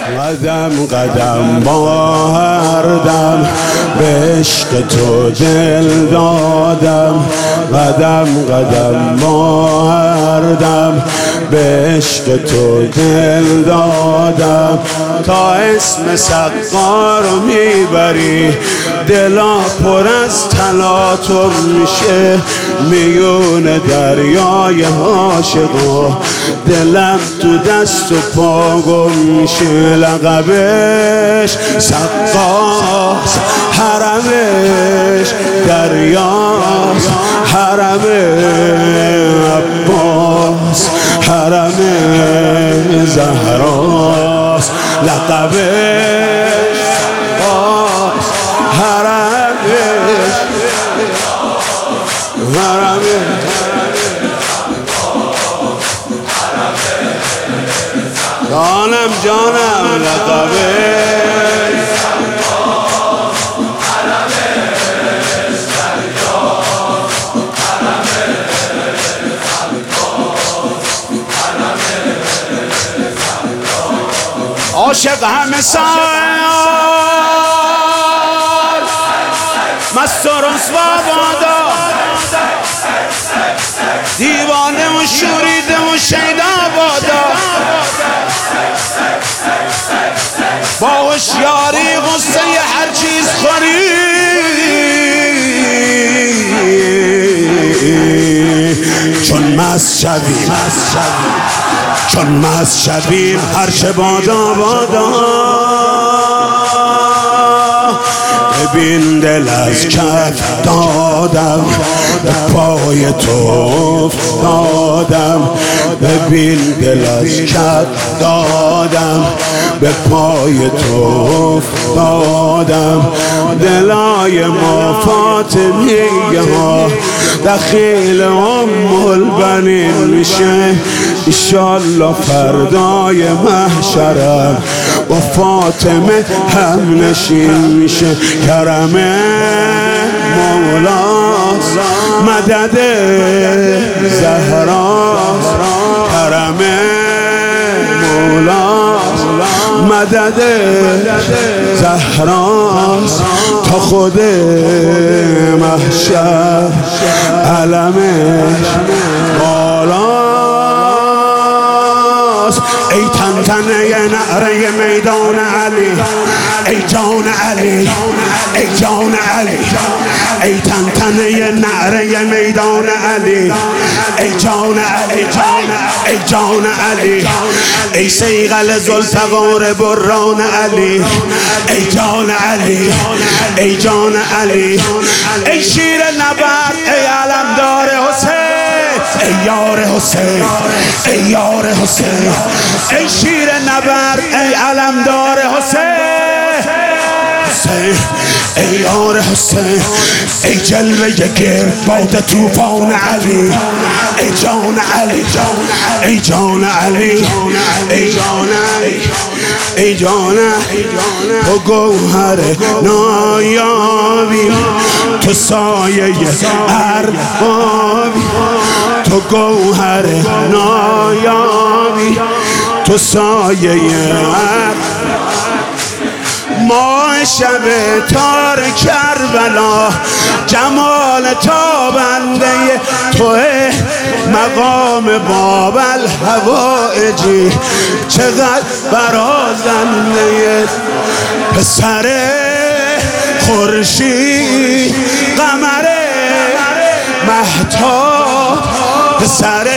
قدم قدم با هر دم به عشق تو دل دادم، قدم قدم با هر دم به عشق تو دل دادم. تا اسم سقا رو میبری دلا پر از تلاطم میشه، میون دریای عاشقا دلم تو دست و پا گم میشه. لقبش سقاست، حرمش دریاست، حرم عباس، حرم زهراست. لقبش سقاست، حرمش جانم جانم لقبش عاشق همه سال مست و رسوا بادا، دیوانه و شوریده و شیدا بادا، با هوشیاری غصه هر چیز خوری، چون مست شویم چون مست شویم هر چه بادا بادا. ببین دل از کف دادم به پای تو افتادم، ببین دل از کف دادم به پای تو افتادم. دلای ما فاطمیه ها دخیل البنین میشه، ایشالله فردای محشرم با فاطمه هم نشین میشه. کرم مولاست، مدد زهراست، کرم مولاست، مدد زهراست. تا خود محشر علمش بالاست. ای تنتنه نعره میدان علی، ای جان علی، ای جان علی، ای تنتنه نعره میدان علی، ای جان علی، ای جان علی، ای صیقل ذوالفقار بران علی، ای جان علی، ای جان علی، ای شیر نبرد، ای علمدار حسین، ای یار حسین، ای یار حسین، ای شیر نبرد، ای علمدار حسین، ای یار حسین، ای جلوه گردباد طوفان علی، ای جان علی، ای جان علی، ای جان علی، ای جان تو گوهر نایابی، تو سایه اربابی، تو گوهر نایابی، تو سایه اربابی. ما شب تار کربلا جمال تابنده توه، مقام بابل هوایجی چقدر برازنده. پسر خورشید قمر مهتاب، پسر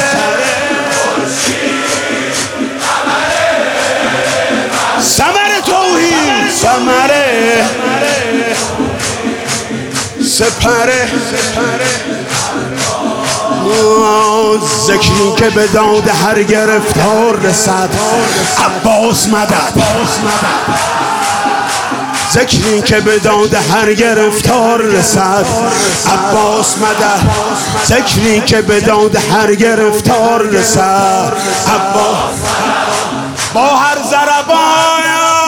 ثمر توحید، ثمر سپره ذکری که به داد هر گرفتار رسد عباس مدد، ذکری که به داد هر گرفتار رسد عباس مدد، ذکری که به داد هر گرفتار رسد عباس با هر ضربان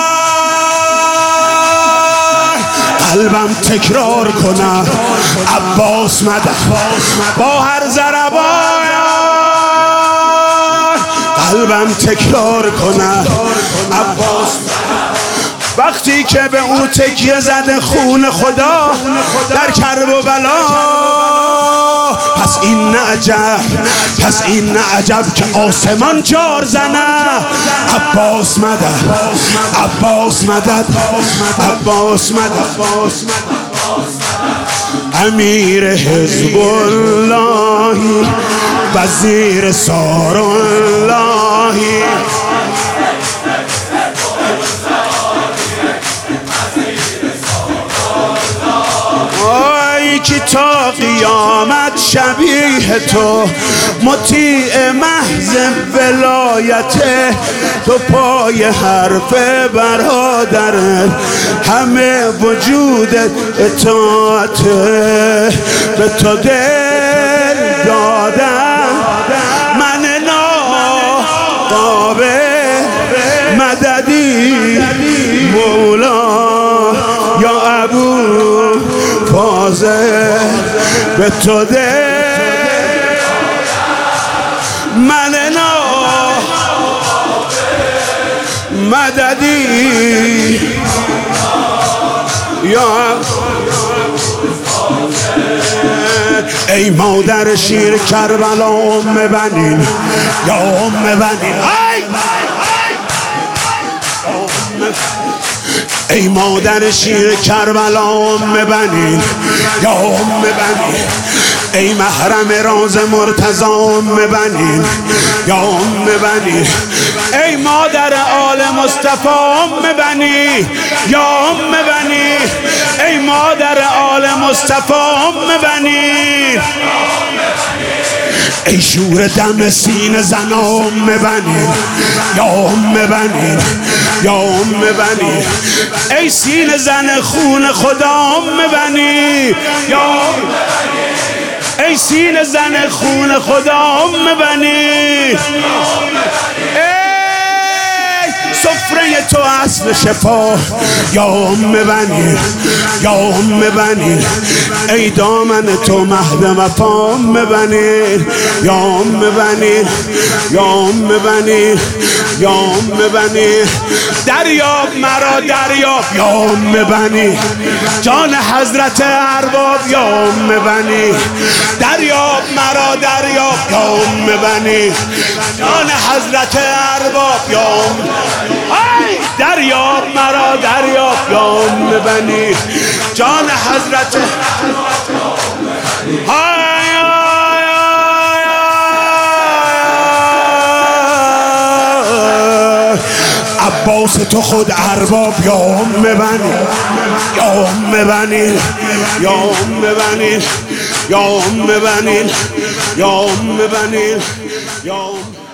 قلبم تکرار کنم عباس مدد، با هر ضربان قلبم تکرار کند. عباس وقتی که به او تکیه زده خون خدا در کرب و بلا، پس این نه عجب، پس این نه عجب که آسمان جار زنه. عباس مدد، عباس مدد، عباس مدد. امیر حزب الله، وزیر سار الله، که تا قیامت شبیه تو، مطیع محض ولایته، تو پای حرف برادرت، همه وجودت اطاعته. به تو دل دادم من ناقابل مددی، مولا یا ابو فاضل. به تو ده من مددی یا ای مادر شیر کربلا ام بنین، یا ام بنین، ای مادر شیر کربلا ام بنین، یا ام بنین، ای محرم راز مرتضی ام بنین، یا ام بنین، ای مادر آل مصطفی ام بنین، یا ام بنین، ای مادر آل مصطفی ام بنین، ای شور دم سینه زن ام بنین، یا ام بنین، یا ام بنین، ای سینه زن خون خدا ام بنین، یا ای سینه زن خون خدا ام بنین، سفره تو اصل شفا یا ام بنین، یا ام بنین، ای دامن تو مهد وفا ام بنین، یا ام بنین، یا ام بنین، یا ام بنین، دریاب مرا دریاب یا ام بنین، جان حضرت ارباب یا ام بنین، دریاب مرا دریاب یا ام بنین، جان حضرت ارباب یا ام، دریاب مرا دریاب یا ام بنین، جان حضرت عباس تو خود ارباب یا ام بنین، یا ام بنین، یا ام بنین، یا ام بنین، یا ام بنین، یا ام